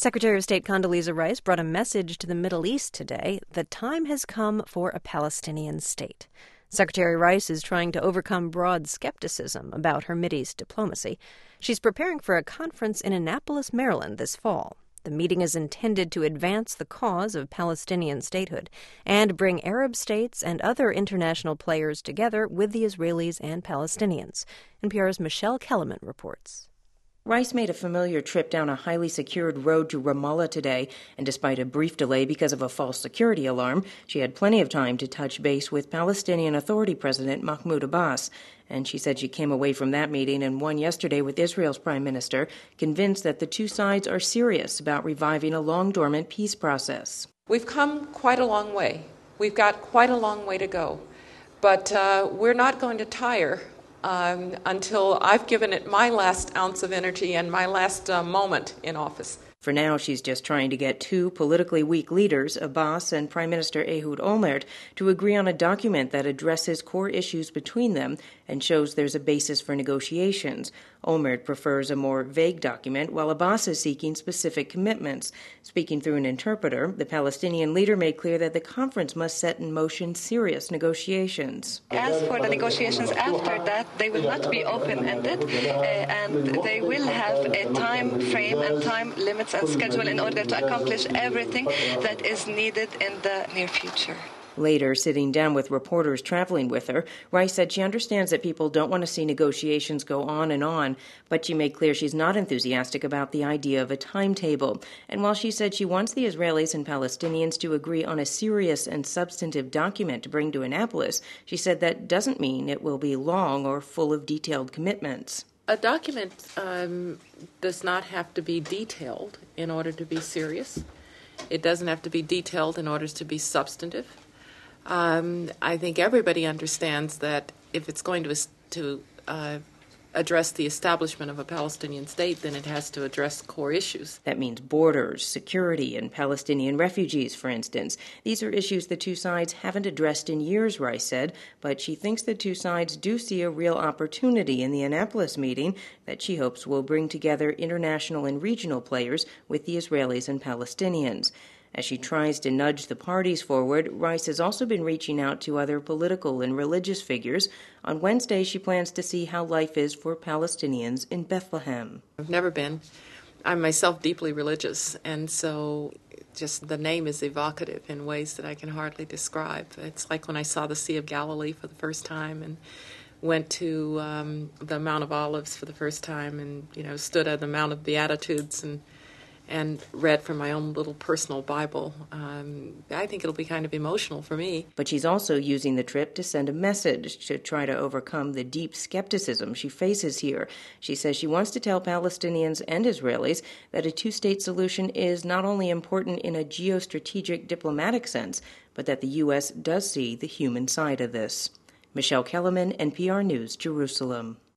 Secretary of State Condoleezza Rice brought a message to the Middle East today. The time has come for a Palestinian state. Secretary Rice is trying to overcome broad skepticism about her Mideast diplomacy. She's preparing for a conference in Annapolis, Maryland this fall. The meeting is intended to advance the cause of Palestinian statehood and bring Arab states and other international players together with the Israelis and Palestinians. NPR's Michelle Kellerman reports. Rice made a familiar trip down a highly secured road to Ramallah today, and despite a brief delay because of a false security alarm, she had plenty of time to touch base with Palestinian Authority President Mahmoud Abbas. And she said she came away from that meeting and one yesterday with Israel's prime minister, convinced that the two sides are serious about reviving a long-dormant peace process. We've come quite a long way. We've got quite a long way to go. But we're not going to tire until I've given it my last ounce of energy and my last moment in office. For now, she's just trying to get two politically weak leaders, Abbas and Prime Minister Ehud Olmert, to agree on a document that addresses core issues between them and shows there's a basis for negotiations. Olmert prefers a more vague document, while Abbas is seeking specific commitments. Speaking through an interpreter, the Palestinian leader made clear that the conference must set in motion serious negotiations. As for the negotiations after that, they will not be open-ended, and they will have a time frame and time limits and schedule in order to accomplish everything that is needed in the near future. Later, sitting down with reporters traveling with her, Rice said she understands that people don't want to see negotiations go on, but she made clear she's not enthusiastic about the idea of a timetable. And while she said she wants the Israelis and Palestinians to agree on a serious and substantive document to bring to Annapolis, she said that doesn't mean it will be long or full of detailed commitments. A document does not have to be detailed in order to be serious. It doesn't have to be detailed in order to be substantive. I think everybody understands that if it's going to address the establishment of a Palestinian state, then it has to address core issues. That means borders, security, and Palestinian refugees, for instance. These are issues the two sides haven't addressed in years, Rice said, but she thinks the two sides do see a real opportunity in the Annapolis meeting that she hopes will bring together international and regional players with the Israelis and Palestinians. As she tries to nudge the parties forward, Rice has also been reaching out to other political and religious figures. On Wednesday, she plans to see how life is for Palestinians in Bethlehem. I've never been. I'm myself deeply religious, and so just the name is evocative in ways that I can hardly describe. It's like when I saw the Sea of Galilee for the first time and went to the Mount of Olives for the first time and, stood at the Mount of Beatitudes and read from my own little personal Bible. I think it'll be kind of emotional for me. But she's also using the trip to send a message to try to overcome the deep skepticism she faces here. She says she wants to tell Palestinians and Israelis that a two-state solution is not only important in a geostrategic diplomatic sense, but that the U.S. does see the human side of this. Michelle Kellerman, NPR News, Jerusalem.